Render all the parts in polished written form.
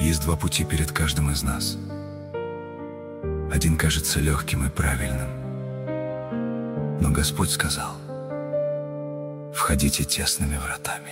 Есть два пути перед каждым из нас. Один кажется легким и правильным, но Господь сказал: входите тесными вратами.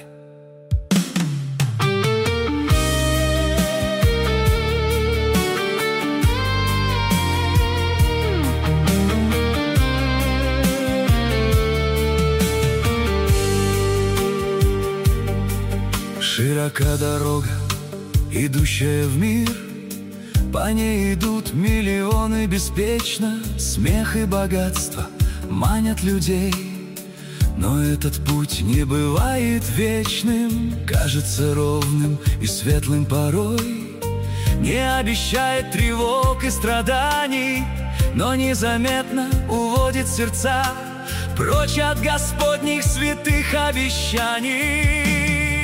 Широка дорога, идущая в мир, по ней идут миллионы беспечно. Смех и богатство манят людей, но этот путь не бывает вечным. Кажется ровным и светлым порой, не обещает тревог и страданий, но незаметно уводит сердца прочь от Господних святых обещаний.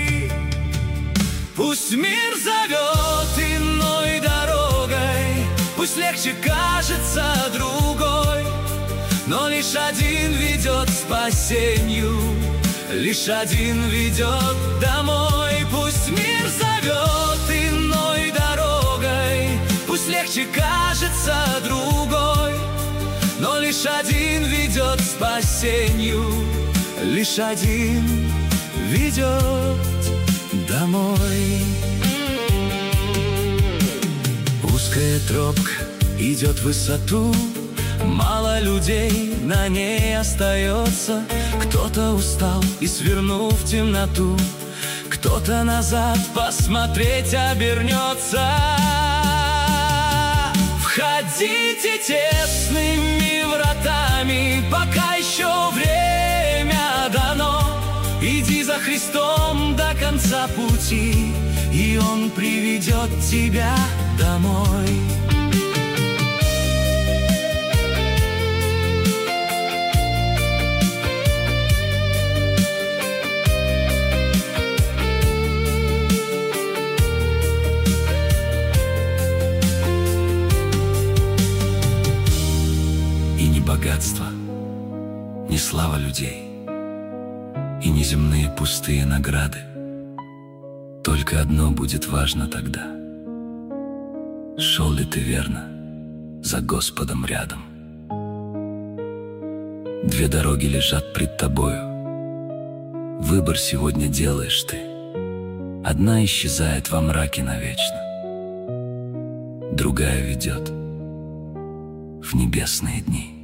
Пусть мир зовет иной дорогой, пусть легче кажется другой, но лишь один ведет к спасению, лишь один ведет домой. Пусть мир зовет иной дорогой, пусть легче кажется другой, но лишь один ведет к спасению, лишь один ведет домой. Узкая тропка идет в высоту, мало людей на ней остается. Кто-то устал и свернул в темноту, кто-то назад посмотреть обернется. Входите тесными вратами, пока еще время дано. Иди за Христом до конца пути, и Он приведет тебя домой. И ни богатство, ни слава людей, и неземные пустые награды. Только одно будет важно тогда: шел ли ты верно за Господом рядом? Две дороги лежат пред тобою, выбор сегодня делаешь ты. Одна исчезает во мраке навечно, другая ведет в небесные дни.